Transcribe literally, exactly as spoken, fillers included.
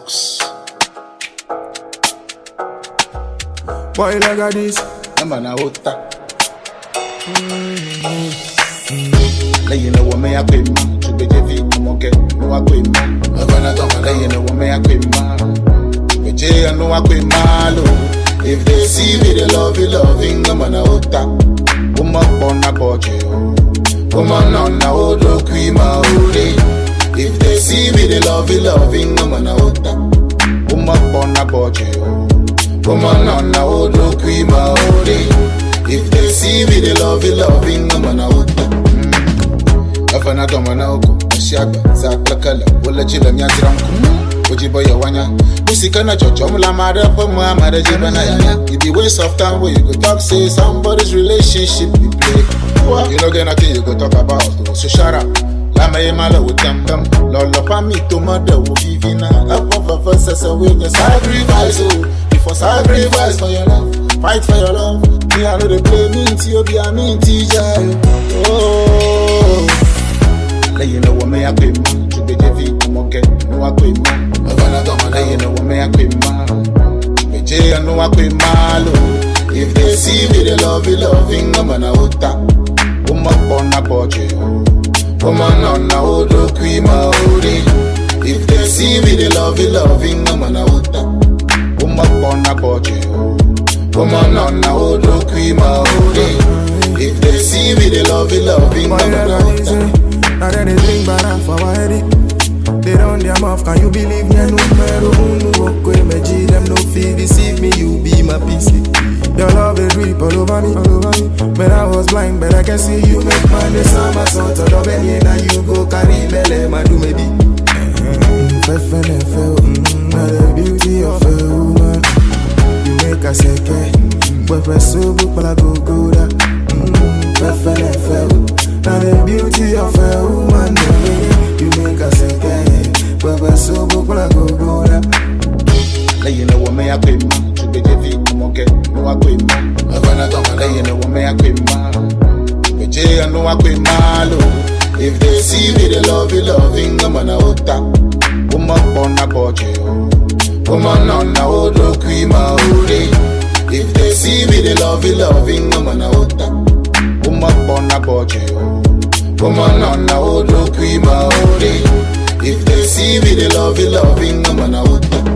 Stokes. Boy, like a this. Number na ota. Lay in a woman, I quit man. To be J V, come on, get no, I quit man. I'm gonna come lay in a woman, I quit man. To be J, I know I quit man. If they see me, they love you, loving. Number na ota. Woman, born a body. Woman, on a old cream, if they see me, they love you, loving. Number na ota. Woman, born a body. Woman on a old cream, if they see me, they love you, loving. I'm on a hood. If I'm not on my uncle, a shagger, Zakakala, will let you let me drunk. Would you buy your one? You see, can I judge Omla Mada for my mother? If you waste of time where you go talk, say somebody's relationship you play. You know, get nothing you go talk about, so shut up. Lama Mala with them, them, Lola Pami to mother will be Vina. Up of us as a witness, sacrifice. For sacrifice for your love, fight for your love. Me I know they play me to you be a mean teacher. Oh, lay in a woman I quit man. To be J V, come on get no I quit man. Lay in a woman I quit man. To be J I know I quit man. If they see me they love you loving. I'm an ota. Woman born a body. Woman on a old cream. If they see me they love you loving. I'm an ota. Woman born a body, woman on a old cream, if they see me, they love you, loving. Boy, they're not easy. Now they drink bad for my head. They run their mouth, can you believe me? No matter who okay, me G, them no feel deceive me, you be my P C. Your love is real all over me, all over me. But I was blind, but I can see you make man the summer sort of love, and now you go carry belly, my do maybe. Fefe ne fe, now the beauty of a woman. You make a second, but press so book, but I go go da. Fefe ne fe, now the beauty of a woman. You make a second, but press so book, but I go go da. Lay in a woman, I quit man. To be J V, come on get no I quit man. Lay in a woman, I quit man. To be J, I know I quit man. If they see me, they love you, loving. I'm an ota. Woman born a body, woman on a old cream, if they see me, they love you, loving. I'm an ota. Woman born a body, woman on a old cream, if they see me, they love you, loving. I'm an ota.